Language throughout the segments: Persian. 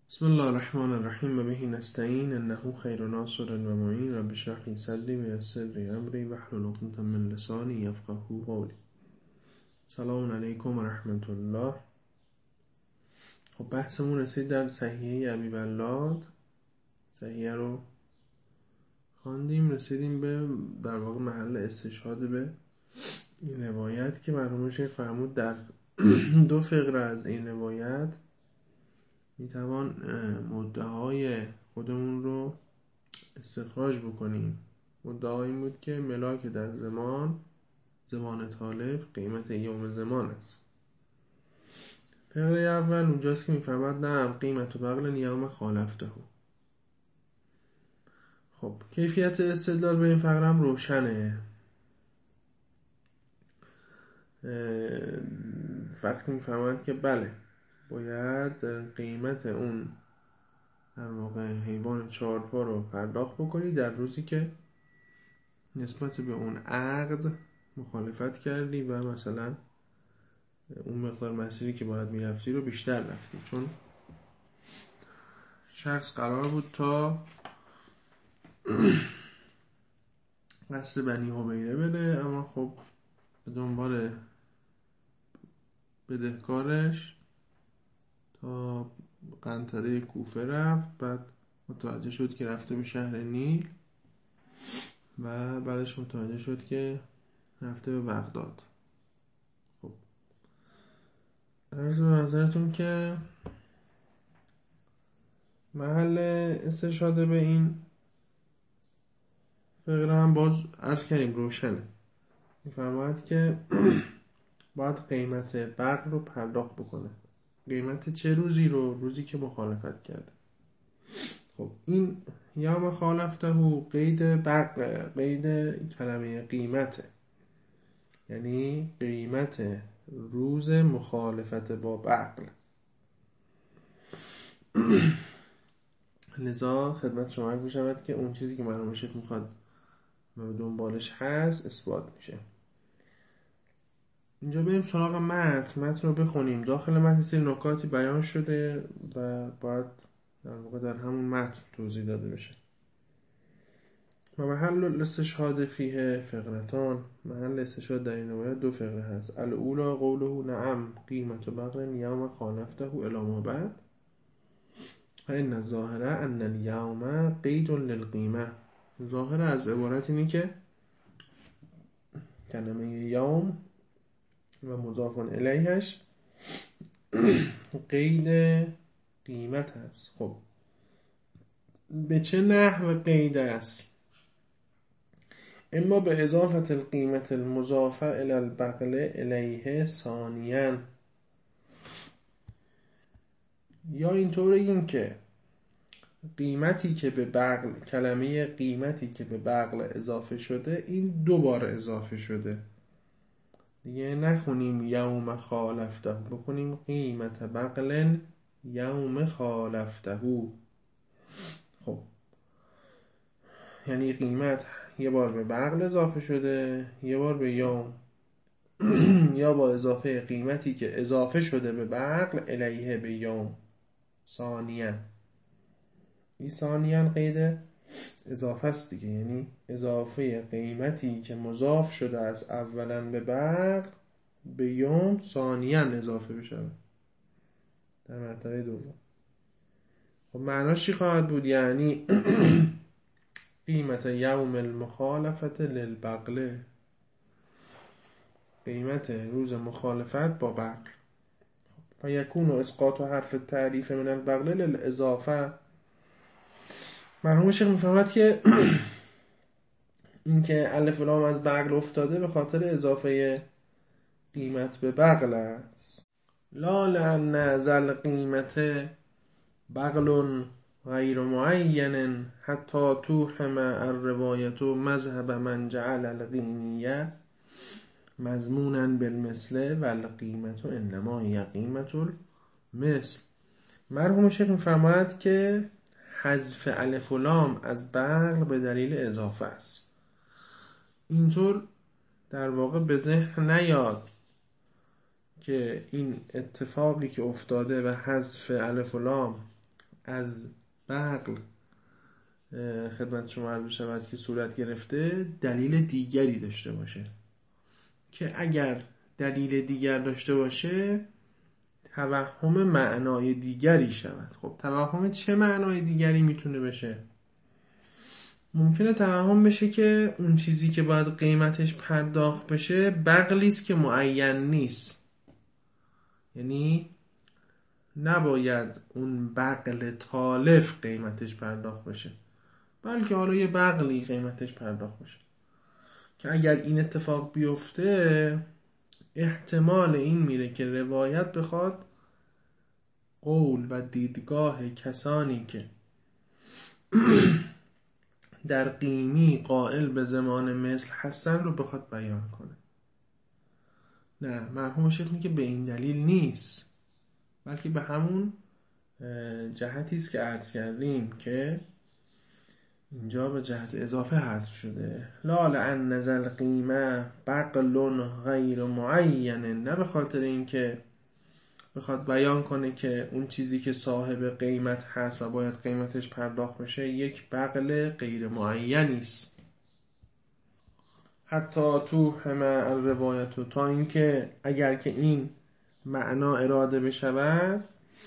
بسم الله الرحمن الرحیم و به نستعین انه خیر ناصر و معین رب اشرح لی صدری و یسر لی امری واحلل عقدة من لسانی یفقهوا قولی. سلام علیکم و رحمت الله. خب بحثمون رسید در صحیحه ابی ولاد. صحیحه رو خواندیم، رسیدیم به در واقع محل استشهاد به این روایت که مرحوم شیخ فرمود در دو فقره از این روایت میتوان مدعای خودمون رو استخراج بکنیم. مدعا این بود که ملاک در زمان طالب قیمت یوم زمان است. فقره اول اونجاست که میفرماد نه قیمت بغل یوم خالفته. خب کیفیت استدلال به این فقره هم روشنه. وقتی میفرماد که بله باید قیمت اون در واقع حیوان چهارپا رو پرداخت بکنی در روزی که نسبت به اون عقد مخالفت کردی و مثلا اون مقدار مسیری که باید میرفتی رو بیشتر رفتی، چون شخص قرار بود تا قصد بنی حبیره بده، اما خب به دنبال بدهکارش تا قنطره کوفه رفت، بعد متوجه شد که رفته به شهر نیل و بعدش متوجه شد که رفته به بغداد. خب عرض به نظرتون که محل استشهاد به این فقره هم باز عرض کردیم روشنه. میفرماید که باید قیمت بغل رو پرداخت بکنه. قیمت چه روزی رو؟ روزی که مخالفت کرده. خب این یوم خالفته قید بغل، قید کلمه قیمته، یعنی قیمت روز مخالفت با بغل. لذا خدمت شما عرض می‌شود که اون چیزی که مرحوم شیخ میخواد و دنبالش هست اثبات میشه. اینجا بریم سراغ متن رو بخونیم. داخل متن سری نکاتی بیان شده و باید در واقع در همون متن توضیح داده بشه. و محل الاستشهاد فیه فقرتان، محل استشهاد در این روایت دو فقره هست. الاولا قوله نعم قیمت بغل یوم خالفته الی ما بعد فإن الظاهر ان اليوم قید للقیمه. ظاهر از عبارت اینه که کلمه یوم و مضاف الیهش قید قیمت هست. خب به چه نحو قید است؟ اما به اضافت القیمت المضافه الی البغل الیه ثانیاً، یا اینطور این که قیمتی که به بغل، کلمه قیمتی که به بغل اضافه شده این دوبار اضافه شده. دیگه نخونیم یوم خالفته، بخونیم قیمت بغل یوم خالفته. خب یعنی قیمت یه بار به بغل اضافه شده، یه بار به یوم، یا با اضافه قیمتی که اضافه شده به بغل الیه به یوم ثانیاً. این ثانیاً قید اضافه است دیگه، یعنی اضافه قیمتی که مضاف شده از اولاً به بغل به یوم ثانیاً اضافه بشه در مرتبه دوم. خب معناش چی خواهد بود؟ یعنی قیمت یوم المخالفت للبغل، قیمت روز مخالفت با بغل. و یکون اسقاط حرف تعریف من البغل للاضافه. مرحوم شیخ میفهمد که این که الف و لام از بغل افتاده به خاطر اضافه قیمت به بغل است. لا لأن ذل قیمت بغل غیر معین حتی توهم الروایت مذهب من جعل القیمیه مضمونا بالمثل و القیمت انما هی قیمت المثل. مرحوم شیخ میفرماید که حذف الف و لام از بغل به دلیل اضافه است. اینطور در واقع به ذهن نیاد که این اتفاقی که افتاده و حذف الف و لام از بغل خدمت شما عرض شود که صورت گرفته دلیل دیگری داشته باشه، که اگر دلیل دیگر داشته باشه توهم معنای دیگری شود. خب توهم چه معنای دیگری میتونه بشه؟ ممکنه توهم بشه که اون چیزی که باید قیمتش پرداخت بشه بغلی است که معین نیست، یعنی نباید اون بغل تالف قیمتش پرداخت بشه، بلکه حالا یه بغلی قیمتش پرداخت بشه، که اگر این اتفاق بیفته احتمال این میره که روایت بخواد قول و دیدگاه کسانی که در قیمی قائل به زمان مثل هستن رو بخواد بیان کنه. نه، مرحوم شیخ میگه به این دلیل نیست، بلکه به همون جهتی است که عرض کردیم که اینجا به جهت اضافه حذف شده. لا لأن نزل قیمه بغل غیر معین، نه به خاطر اینکه بخواد بیان کنه که اون چیزی که صاحب قیمت هست و باید قیمتش پرداخت بشه یک بغل غیر معینی است. حتی تو همه الروایت، تا اینکه اگر که این معنا اراده بشود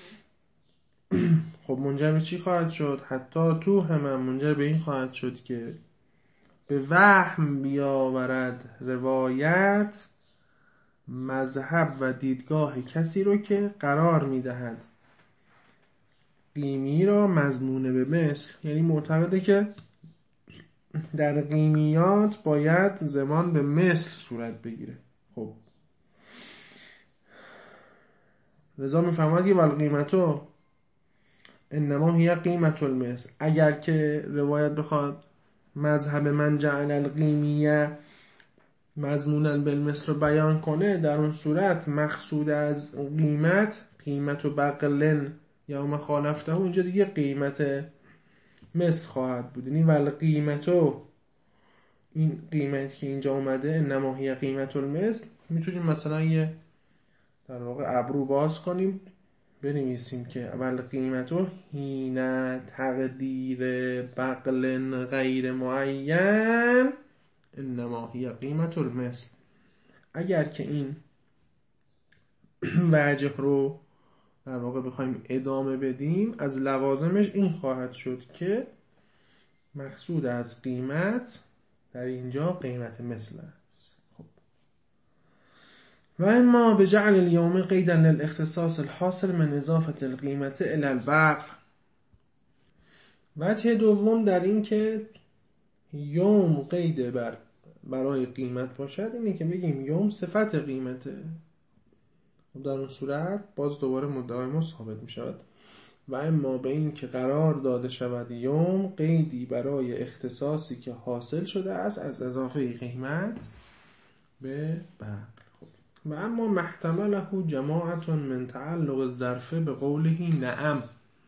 خب منجر به چی خواهد شد؟ حتی تو همه منجر به این خواهد شد که به وهم بیاورد روایت مذهب و دیدگاه کسی رو که قرار میدهد قیمی را مضمون به مثل، یعنی معتقده که در قیمیات باید ضمان به مثل صورت بگیره. خب رضا میفهمد که والقیمتو انما هی قیمت المثل، اگر که روایت بخواد مذهب من جعل القیمیه مضمونا بالمثل رو بیان کنه، در اون صورت مقصود از قیمت و بغلن یا ما خالفته اونجا دیگه قیمت مثل خواهد بود. یعنی والقیمتو، این قیمت که اینجا اومده انما هی قیمت المثل، میتونیم مثلا یه در واقع ابرو باز کنیم بنویسیم که اول قیمتو هین تقدیر بغل غیر معین انما هی قیمت المثل. اگر که این وجه رو در واقع بخوایم ادامه بدیم، از لوازمش این خواهد شد که مقصود از قیمت در اینجا قیمت مثل است. خب و اما بجعل اليوم قیدا للاختصاص الحاصل من اضافه القیمت الى البغل. وجه دوم در این که یوم قید برای قیمت باشد اینه که بگیم یوم صفت قیمته، در اون صورت باز دوباره مدعای ما ثابت می شود. و اما به این که قرار داده شود یوم قیدی برای اختصاصی که حاصل شده است از اضافه قیمت به بغل. و اما محتمله جماعت من تعلق الظرفه به قوله نعم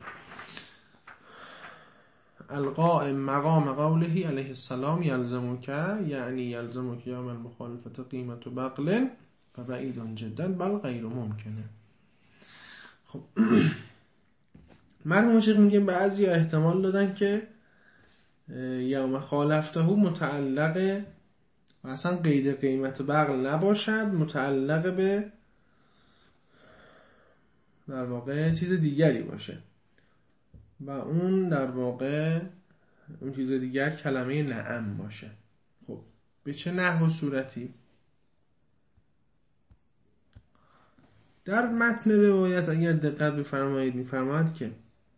القائم مقام قوله علیه السلام یلزمک، یعنی یلزمک یوم المخالفت قیمت و بغل و بعید جدا بل غیر ممکنه. خب مرحوم شیخ میگه بعضی احتمال دادن که یوم خالفته متعلق و اصلا قید قیمت بغل نباشد، متعلق به در واقع چیز دیگری باشه و اون در واقع اون چیز دیگر کلمه نعم باشه. خب به چه نحو و صورتی؟ در متن روایت اگر دقت بفرمایید میفرماید که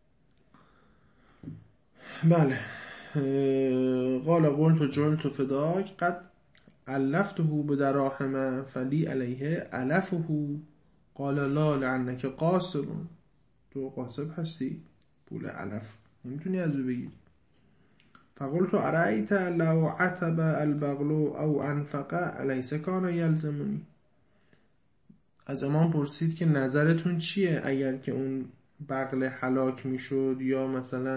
بله قال قلت جلت فداک قد علفته بدراهم فلی علیه علفه قال لا لعنک قاسب، تو قاسب هستی پول علف نمیتونی از او بگیری. فقلت ارأیت لو عتب البغل او انفق الیس کان یلزمونی. از امام پرسید که نظرتون چیه اگر که اون بغل هلاک میشد یا مثلا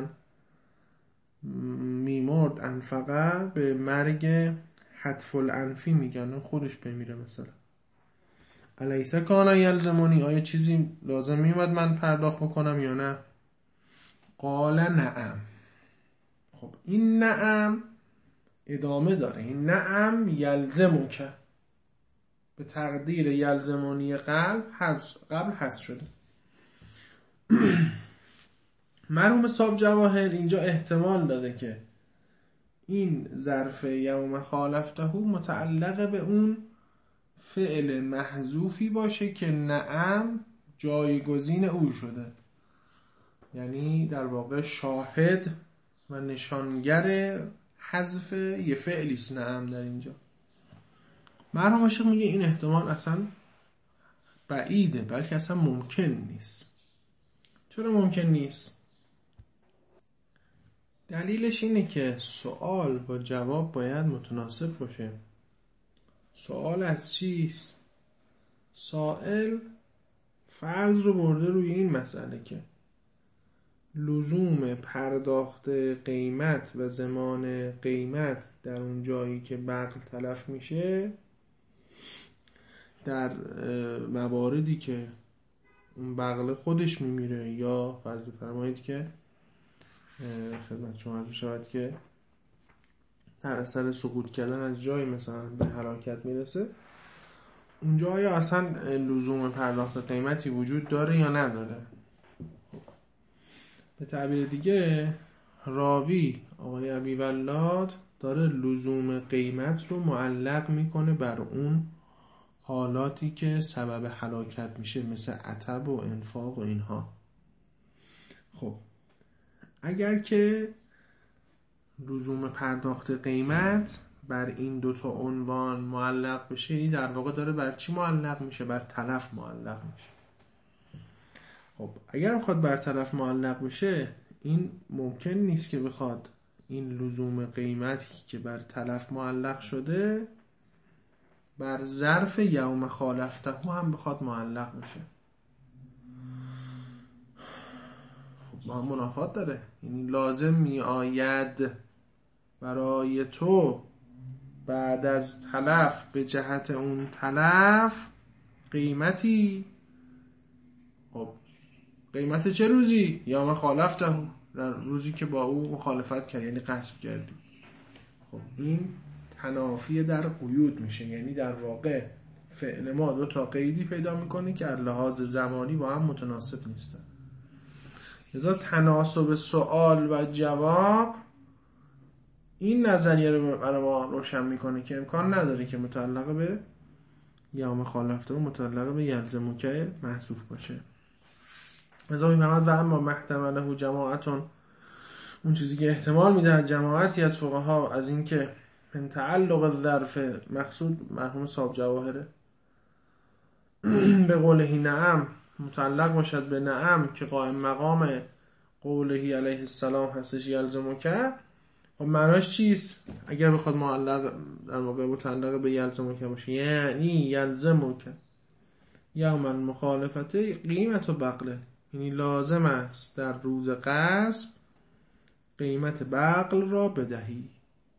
میمرد، انفقه به مرگ حتف الانفی میگن خودش بمیره مثلا، الیس کان یلزمونی، آیا چیزی لازم میومد من پرداخت بکنم یا نه؟ قال نعم. خب این نعم ادامه داره. این نعم یلزمک به تقدیر یلزمانی قبل حذف شده. مرحوم صاحب جواهر اینجا احتمال داده که این ظرف یوم خالفته متعلق به اون فعل محذوفی باشه که نعم جایگزین او شده، یعنی در واقع شاهد و نشانگر حذف یه فعلیست نعم در اینجا. مرحوم شیخ میگه این احتمال اصلا بعیده، بلکه اصلا ممکن نیست. چرا ممکن نیست؟ دلیلش اینه که سوال با جواب باید متناسب باشه. سوال از چیست؟ سائل فرض رو برده روی این مسئله که لزوم پرداخت قیمت و زمان قیمت در اون جایی که بغل تلف میشه در مواردی که اون بغل خودش میمیره یا فرض فرمایید که خدمت شما عرض شود که در اثر سقوط کردن از جایی مثلا به هلاکت میرسه، اونجا آیا اصلا لزوم پرداخت قیمتی وجود داره یا نداره؟ به تعبیر دیگه راوی آقای ابیولاد داره لزوم قیمت رو معلق میکنه بر اون حالاتی که سبب هلاکت میشه، مثل عتب و انفاق و اینها. خب اگر که لزوم پرداخت قیمت بر این دوتا عنوان معلق بشه، این در واقع داره بر چی معلق میشه؟ بر تلف معلق میشه. خب اگر بخواد بر تلف معلق بشه، این ممکن نیست که بخواد این لزوم قیمتی که بر تلف معلق شده بر ظرف یوم خالفته هم بخواد معلق بشه. خب ما منافات داره. یعنی لازم می آید برای تو بعد از تلف به جهت اون تلف قیمتی. خب قیمت چه روزی؟ یوم خالفته، در روزی که با او مخالفت کرد، یعنی غصب کردی. خب این تنافی در قیود میشه، یعنی در واقع فعل ما دو تا قیدی پیدا میکنه که از لحاظ زمانی با هم متناسب نیستن. لذا تناسب سوال و جواب این نظریه رو برای ما روشن میکنه که امکان نداره که متعلق به یوم خالفته و متعلق به یلزمک محذوف باشه. لذا میفهمد و اما محتمله جماعتون، اون چیزی که احتمال میده جماعتی از فقها از این که من تعلق ظرف مقصود مرحوم صاحب جواهره به قوله نعم متعلق باشد به نعم که قائم مقام قوله علیه السلام هستش یلزمک. خب معناش چیست؟ اگر بخواد معلق در واقع متعلق به یلزمک باشه، یعنی یلزمک یوم المخالفت قیمت و بغله، یعنی لازم است در روز غصب قیمت بغل را بدهی.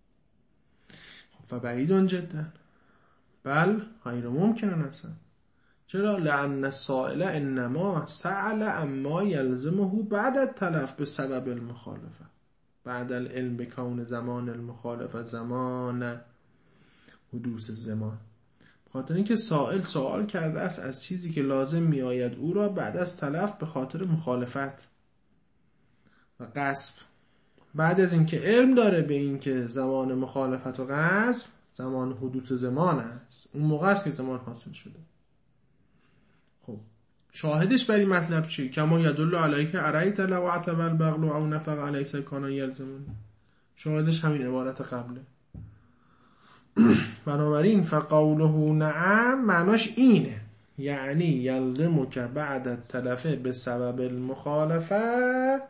خب فبعیدون جدا، بل غیر ممکن اصلا. چرا؟ لأن السائل انما سأل اما یلزمه بعد التلف به سبب المخالفه، بعد العلم بکون زمان المخالفه زمان حدوث الزمان. بخاطر اینکه سائل سوال کرده است از چیزی که لازم می آید او را بعد از تلف به خاطر مخالفت و غصب. بعد از اینکه علم داره به اینکه زمان مخالفت و غصب زمان حدوث زمان است، اون موقع است که زمان حاصل شده. خب شاهدش بر این مطلب چی؟ کما یدل علیه که ارایت لو عتب البغل او نفق علیه سکان یلزمون. شاهدش همین عبارت قبله. بنابراین فقوله نعم معناش اینه، یعنی یلزمک بعد التلف به سبب المخالفه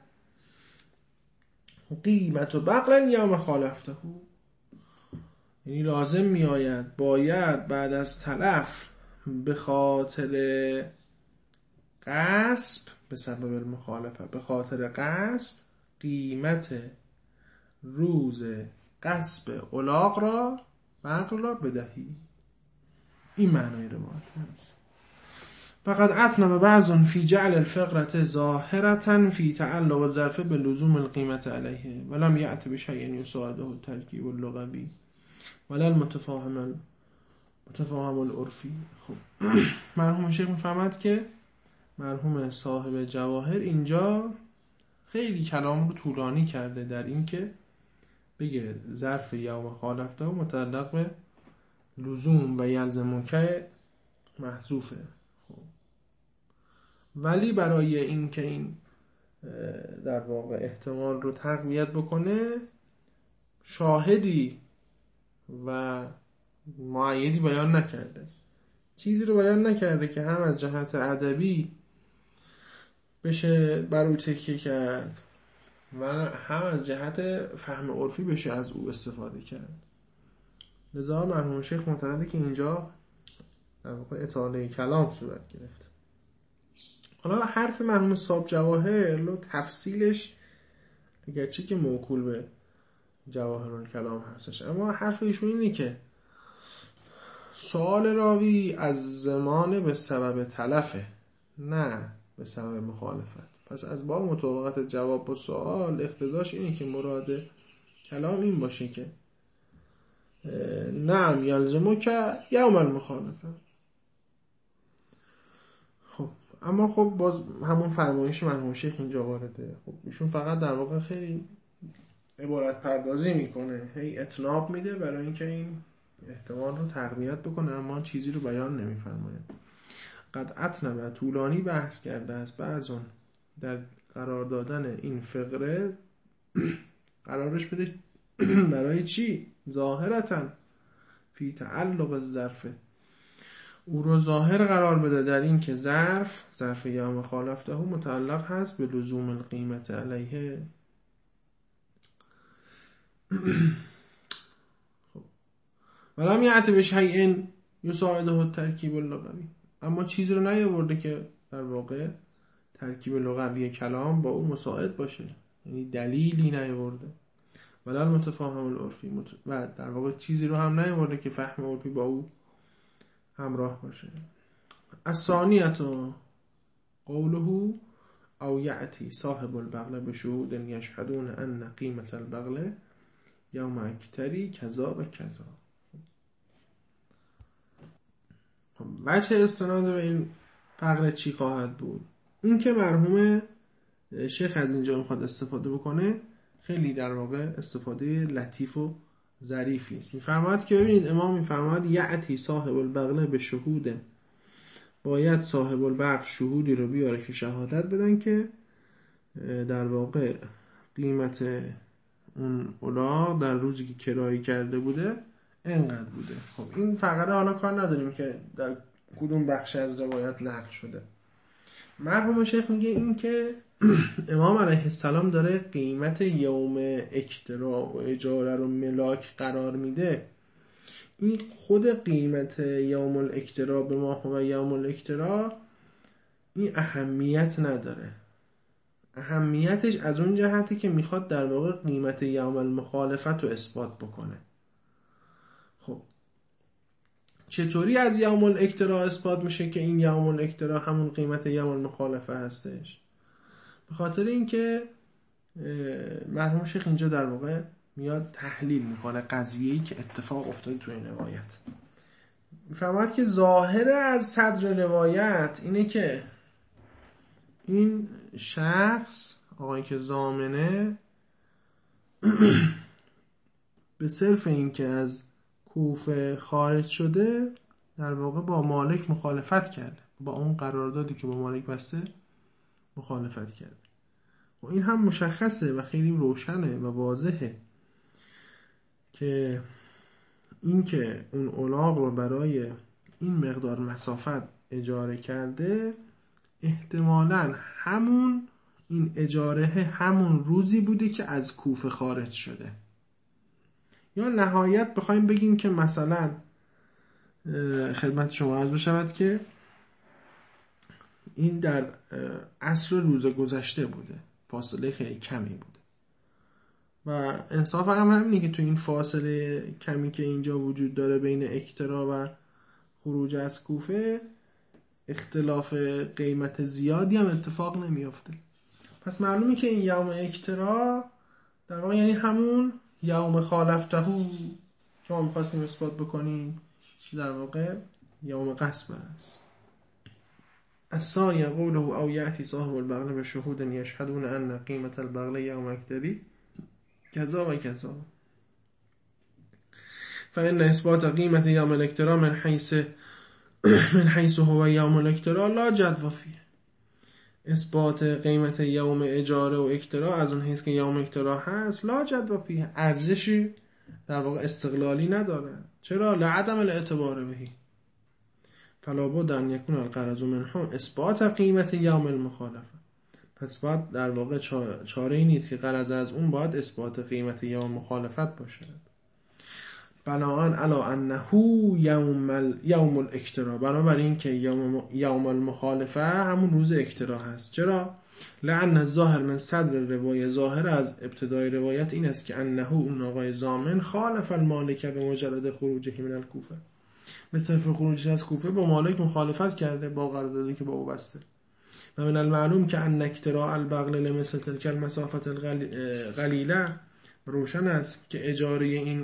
قیمت و بغل یوم خالفته، یعنی لازم می آید باید بعد از تلف به خاطر غصب به سبب المخالفه، به خاطر غصب قیمت روز غصب الاغ را بغل را بدهی. این معنای روایت هست. فقد اطنب بعض فی جعل الفقرة ظاهرة فی تعلق الظرف بلزوم القیمة علیه ولم یأت بشیء یساعده الترکیب اللغوی ولا المتفاهم العرفی. خب مرحوم شیخ میفهمد که مرحوم صاحب جواهر اینجا خیلی کلام رو طولانی کرده در این که بگه ظرف یوم خالفته متعلق به لزوم و یلزمک محذوفه. خب ولی برای این که این در واقع احتمال رو تقویت بکنه شاهدی و معیدی بیان نکرده، چیزی رو بیان نکرده که هم از جهت ادبی بشه بر او تکیه کرد و هم از جهت فهم عرفی بشه از او استفاده کرد. لذا مرحوم شیخ معتقده که اینجا در واقع اطاله کلام صورت گرفت. حالا حرف مرحوم صاحب جواهر و تفصیلش اگرچه که موکول به جواهر الکلام هستش، اما حرف ایشون اینه که سوال راوی از زمان به سبب تلفه نه به سبب مخالفت. پس از باب مطابقت جواب با سوال اقتضاش اینه که مراد کلام این باشه که نعم یلزمو که یوم المخالفه. خب اما خب باز همون فرمایش مرحوم شیخ اینجا وارده. خب ایشون فقط در واقع خیلی عبارت پردازی میکنه، هی اطناب میده برای اینکه این احتمال رو تقویت بکنه اما چیزی رو بیان نمیفرماید. قد اطنب طولانی بحث کرده است بعضون در قرار دادن این فقره قرارش بده برای چی؟ ظاهرتن فی تعلق الظرف، او رو ظاهر قرار بده در این که ظرف یوم خالفته متعلق هست به لزوم القیمت علیه. خب ولم یأت بشیء یساعده الترکیب اللغوی، اما چیزی رو نیاورده که در واقع ترکیب لغوی کلام با او مساعد باشه، یعنی دلیلی نیاورده. ولا المتفاهم العرفی، و در واقع چیزی رو هم نیاورده که فهم عرفی با او همراه باشه. الثانیه قوله او یأتی صاحب البغل بشهود یشهدون ان قیمت البغل یوم اکتری کذا و کذا. وجه استناد به این فقره چی خواهد بود؟ این که مرحوم شیخ از اینجا میخواد استفاده بکنه خیلی در واقع استفاده لطیف و ظریفی است. میفرماید که ببینید امام میفرماید یأتی صاحب البغل به شهود، باید صاحب البغل شهودی رو بیاره که شهادت بدن که در واقع قیمت اون الاغ در روزی که کرایی کرده بوده اینقدر بوده. خب این فقره حالا کار نداریم که در کدوم بخش از روایت نقل شده. مرحوم شیخ میگه این که امام علیه السلام داره قیمت یوم اکترا و اجاره رو ملاک قرار میده، این خود قیمت یوم الاکترا به ما و یوم الاکترا این اهمیت نداره. اهمیتش از اون جهتی که میخواد در واقع قیمت یوم المخالفت رو اثبات بکنه. خب چطوری از یوم الاکترا اثبات میشه که این یوم الاکترا همون قیمت یوم المخالفه هستش؟ به خاطر اینکه مرحوم شیخ اینجا در واقع میاد تحلیل میکنه قضیه‌ای که اتفاق افتاده تو این روایت. میفرماید که ظاهر از صدر روایت اینه که این شخص آقایی که ضامنه به صرف این که از کوفه خارج شده در واقع با مالک مخالفت کرده، با اون قراردادی که با مالک بسته مخالفت کرده. و این هم مشخصه و خیلی روشنه و واضحه که این که اون الاغ رو برای این مقدار مسافت اجاره کرده احتمالاً همون این اجاره همون روزی بوده که از کوفه خارج شده. یا نهایت بخوایم بگیم که مثلا خدمت شما عرض بشود که این در عصر روز گذشته بوده، فاصله خیلی کمی بوده و انصاف امر همینه که تو این فاصله کمی که اینجا وجود داره بین اکترا و خروج از کوفه اختلاف قیمت زیادی هم اتفاق نمیافته. پس معلومه که این یوم اکترا در واقع یعنی همون یوم خالفتهو که ما میخواستیم اثبات بکنیم در واقع یوم قسم است. الثانی قوله او یأتی صاحب البغل بشهود یشهدون ان قیمت البغل یوم اکتری کذا و کذا فإن اثبات قیمت یوم الاکترا من حیث هو یوم الاکترا لا جدوى فیه. اثبات قیمت یوم اجاره و اکترا از اون حیث که یوم اکترا هست لا جدوى فیه، ارزشی در واقع استقلالی نداره. چرا؟ لعدم الاعتبار بهی. فلا بد ان یکون الغرض منه اثبات قیمت یوم المخالفه. پس باید در واقع چاره ای نیست که غرض از اون باید اثبات قیمت یوم مخالفت باشد. بناهن علا انه یوم الاکترا، بنابراین که یوم المخالفه همون روز اکترا هست. چرا؟ لأن الظاهر من صدر روایه، ظاهر از ابتدای روایت این است که انه اون آقای ضامن خالف المالک به مجرد خروجه من الکوفه، به صرف خروجش از کوفه با مالک مخالفت کرده با قراردادی که با او بسته. و من المعلوم که ان اکتراء البغل لمثل تلک المسافت القلیله، روشن است که اجاره این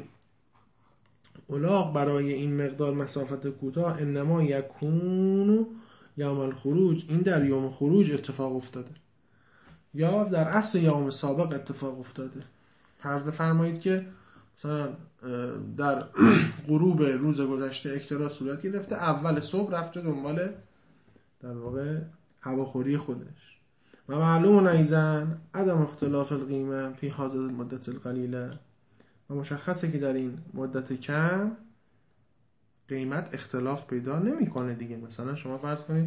الاغ برای این مقدار مسافت کوتاه انما یکون یوم الخروج، این در یوم خروج اتفاق افتاده یا در اصل یوم سابق اتفاق افتاده. فرض بفرمایید که مثلا در غروب روز گذشته اکترا صورت گرفته، اول صبح رفته دنبال در واقع هواخوری خودش. و معلوم ایضا عدم اختلاف القیمه فی هذه المدت القلیله، و مشخصه که در این مدت کم قیمت اختلاف پیدا نمیکنه دیگه. مثلا شما فرض کنید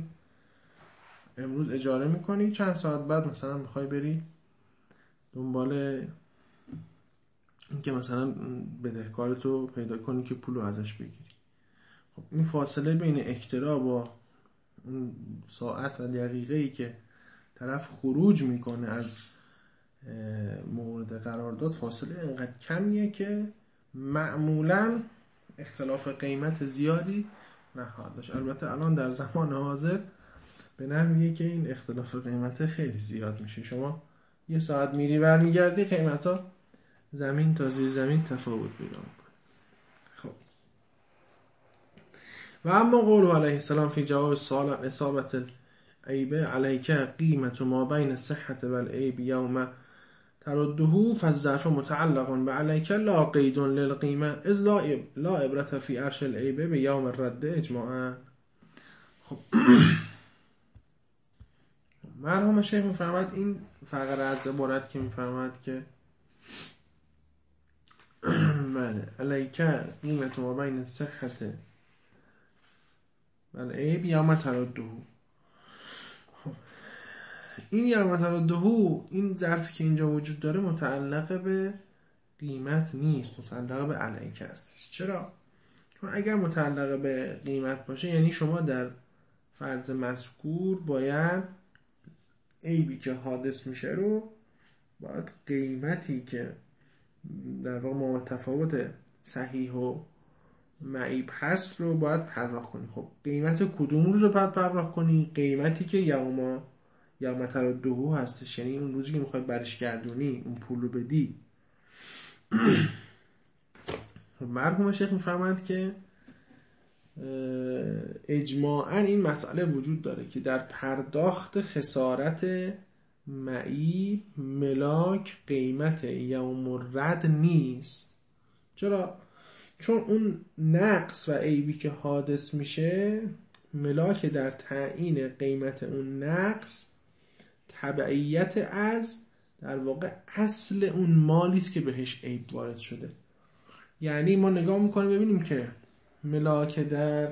امروز اجاره میکنی، چند ساعت بعد مثلا میخوای بری دنبال این که مثلا بدهکارتو پیدا کنی که پولو ازش بگیری. خب این فاصله بین اکترا با اون ساعت و دقیقه‌ای که طرف خروج میکنه از مورد قرارداد فاصله اینقدر کمیه که معمولا اختلاف قیمت زیادی نخواهد داشت. البته الان در زمان حاضر به نحویه که این اختلاف قیمت خیلی زیاد میشه. شما یه ساعت میری برمیگردی قیمت ها زمین تا زیر زمین تفاوت پیدا میکنه. خب و اما قول علیه السلام فی جواب سوال اصابت العیب علیک قیمت ما بین صحت و العیب یوم ترده فالظرف متعلق به علیک لا قید للقیمه اذ لا عبرت فی عرش العیب به یوم الرد اجماعا. خب مرحوم شیخ میفرماد این فقره از عبارت که میفرماد که بله علیک قیمت ما بین صحت و العیب یوم ترده، این یوم ترده، این ظرفی که اینجا وجود داره متعلق به قیمت نیست، متعلق به علیک است. چرا؟ چون اگر متعلق به قیمت باشه یعنی شما در فرض مذکور باید عیبی که حادث میشه رو باید قیمتی که در واقع متفاوت صحیح و معیب هست رو باید پرداخت کنی. خب قیمت کدوم روز رو باید پرداخت کنی؟ قیمتی که یوم ترده هستش، یعنی اون روزی که میخوای برش گردونی اون پول رو بدی. مرحوم شیخ میفرماند که اجماعاً این مسئله وجود داره که در پرداخت خسارت معیب ملاک قیمت یوم الرد نیست. چرا؟ چون اون نقص و عیبی که حادث میشه ملاک در تعیین قیمت اون نقص تبعیت از در واقع اصل اون مالی است که بهش عیب وارد شده. یعنی ما نگاه میکنیم ببینیم که ملاک در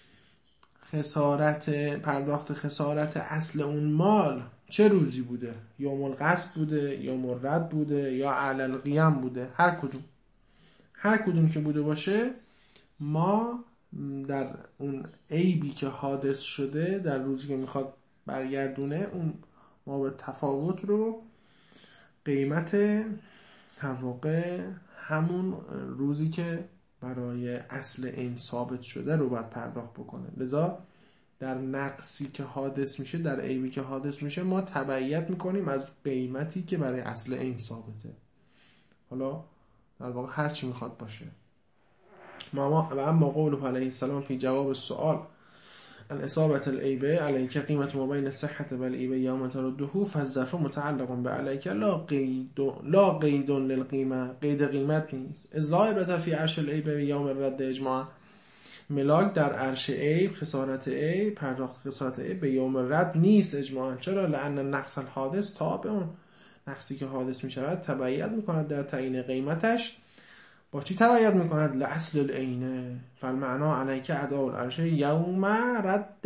پرداخت خسارت اصل اون مال چه روزی بوده، یوم القصد بوده، یوم الرد بوده یا علی القیام بوده، هر کدوم که بوده باشه ما در اون عیبی که حادث شده در روزی که میخواد برگردونه اون ما به تفاوت رو قیمت در واقع همون روزی که برای اصل این ثابت شده رو باید پرداخت بکنه. لذا در نقصی که حادث میشه، در عیبی که حادث میشه، ما تبعیت میکنیم از قیمتی که برای اصل عین ثابته. حالا در واقع هر چی میخواد باشه. و اما قوله علیه السلام فی جواب السؤال عن اصابت العیبه علیک قیمت ما بین الصحة والعیبه یوم ترده فالظرف متعلق بعلیک لا قید للقیمه، قید قیمت نیست. اذ لا عبرة فی عرش العیبه یوم الرد اجماعا، ملاک در عرش عیب، خسارت عیب، پرداخت خسارت عیب به یوم رد نیست اجماعا. چرا؟ لأن النقص الحادث تابع، اون نقصی که حادث می شود تبعیت می کند در تعیین قیمتش. با چی تبعیت می کند؟ لأصل العینه. فالمعنا علیک اداء العرش یوم رد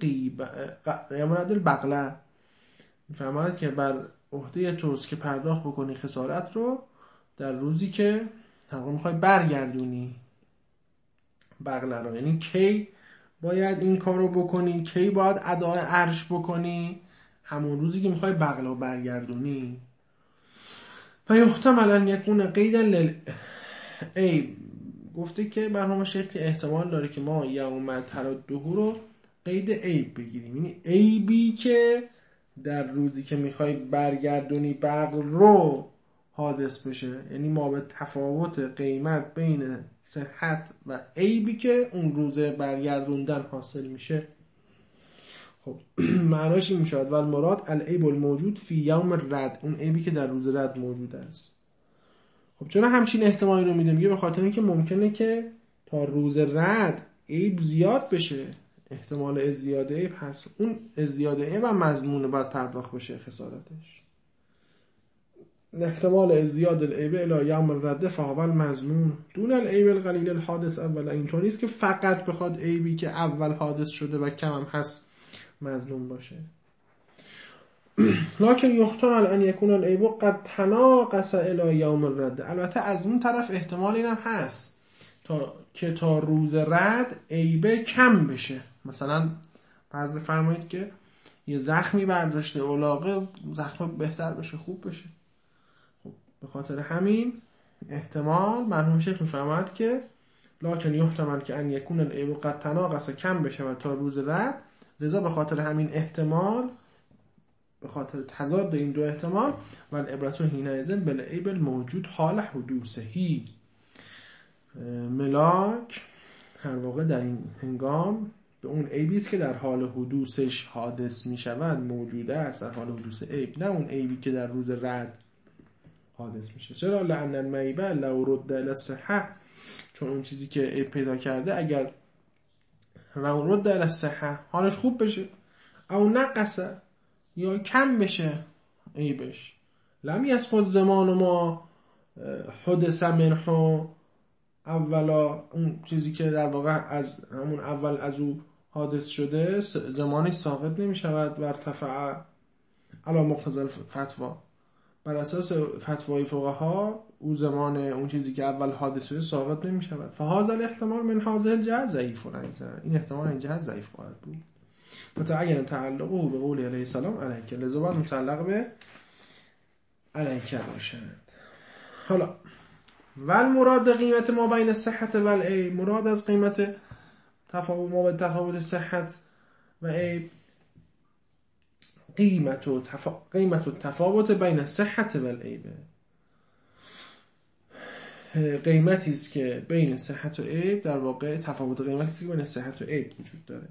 البغله. میفرماید که بر عهده توست که پرداخت بکنی خسارت رو در روزی که میخوای برگردونی بغله رو. یعنی کی باید این کار رو بکنی؟ کی باید ادای عرش بکنی؟ همون روزی که میخوای بغله رو برگردونی. و یحتمل ان یکون قیدا للعیب، گفته که مرحوم شیخ احتمال داره که ما یوم ترده رو قید عیب بگیریم، یعنی عیبی که در روزی که میخوای برگردونی بغل رو حادث بشه، یعنی ما به تفاوت قیمت بین صحت و عیبی که اون روز برگردوندن حاصل میشه. خب معناش این میشود و المراد العیب الموجود فی یوم رد، اون عیبی که در روز رد موجود است. خب چرا همچین احتمالی رو میده؟ میگه به خاطر اینکه ممکنه که تا روز رد عیب زیاد بشه، احتمال ازدیاد عیب هست، اون ازدیاد عیب هم مضمونه باید پرداخت بشه خسارتش. احتمال ازدیاد العیب الی یوم الرد فهو المضمون دون العیب القلیل الحادث اولا. اینطور نیست که فقط بخواد عیبی که اول حادث شده و کم هم هست مضمون باشه. لکن یحتمل ان یکون العیب قد تناقص الی یوم الرد. البته از اون طرف احتمال اینم هست که تا روز رد عیب کم بشه. مثلا فرض بفرمایید که یه زخمی برداشته علاقه، زخم بهتر بشه، خوب بشه. خب به خاطر همین احتمال مرحوم شیخ میفرماید که لکن یحتمل که ان یکون العیب قد تناقص، کم بشه و تا روز رد، لذا به خاطر همین احتمال، به خاطر تضاد این دو احتمال، و العبرة حینئذ بالعیب الموجود حال حدوثه، ملاک در واقع در این هنگام به اون عیبی است که در حال حدوثش حادث می شود موجوده است، در حال حدوث عیب، نه اون عیبی که در روز رد حادث میشه. چرا؟ لأن العیب لو رد الی الصحة، چون اون چیزی که عیب پیدا کرده اگر لو رد الی الصحة حالش خوب بشه، او نقص یا کم بشه عیبش، لم یسقط زمان ما حدث منه اولا، اون چیزی که در واقع از همون اول از او حادث شده زمانش ساقط نمی شود و ارتفع علی مقتضی الفتوا، بر اساس فتوای فقها او زمان اون چیزی که اول حادث شده ساقط نمی شود. فهذا الاحتمال من هذه الجهت ضعیف، این احتمال این جهت ضعیف خواهد بود. متعین تعلقه به قول علیه السلام علیک، لذا باید متعلق به علیک باشد. حالا والمراد قیمت ما بین الصحة والعیب، مراد از قیمت تفاوت ما بین تفاوت صحت و عیب قیمت و تفاوت بین الصحة والعیب، قیمتی است که بین صحت و عیب، در واقع تفاوت قیمتی است که بین صحت و عیب وجود داره.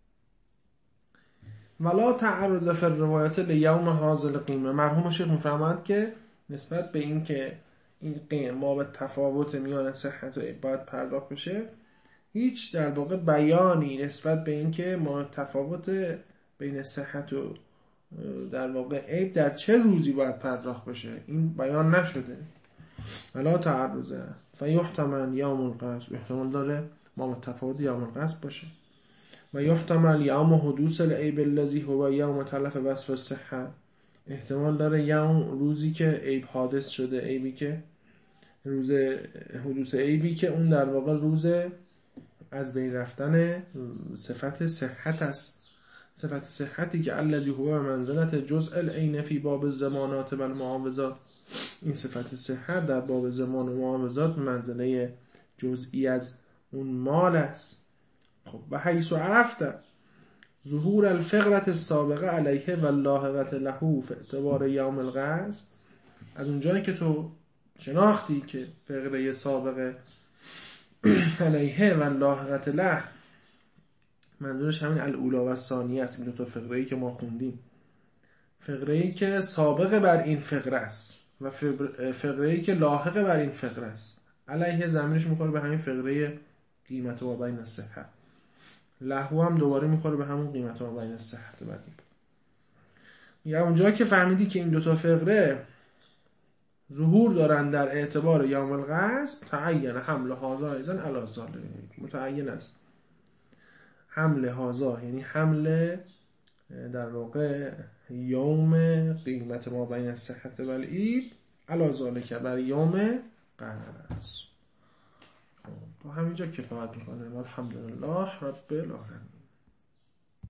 ولا تعرض فی الروایات لیوم هذا القیمه، مرحوم شیخ میفرماید که نسبت به این که این قیمت ما به تفاوت میان صحت و عیب باید پرداخت بشه، هیچ در واقع بیانی نسبت به این که ما تفاوت بین صحت و در واقع عیب در چه روزی باید پرداخت بشه این بیان نشده. ولا تعرض فیحتمل یوم القصب، احتمال داره ما به تفاوت یوم القصب باشه، و یحتمل یوم حدوث العیب الذی هو یوم تلف وصف الصحه، احتمال داره یوم روزی که عیب حادث شده، عیبی که روز حدوث عیبی که اون در واقع روز از بین رفتن صفت صحت است، صفت صحتی که الذی هو منزلت جزء العین فی باب الزمانات و المعاوضات، این صفت صحت در باب زمان و معاوضات منزله جزئی از اون مال است. خب و حیث عرفت ظهور الفقرة السابقه علیه و لاحقت له فی اعتبار یوم القصد، از اونجایی که تو شناختی که فقره سابقه علیه و لاحقت له منظورش همین الاولا و ثانیه است، این دو تا فقره‌ای که ما خوندیم، فقره‌ای که سابقه بر این فقره است و فقره‌ای که لاحق بر این فقره است. علیه ضمیرش میخوره به همین فقره قیمت ما بین الصحه، لهو هم دوباره میخوره به همون قیمت ما بین الصحه بعدی. یا اونجا که فهمیدی که این دوتا فقره ظهور دارن در اعتبار یوم القصد، تعین حمل هذا ایضا علی ذلک، متعین است حمل هذا، یعنی حمل در واقع یوم قیمت ما بین الصحه و العید علی ذلک، بر یوم قصد. تا همینجا کفایت میکنه. الحمدلله رب العالمین.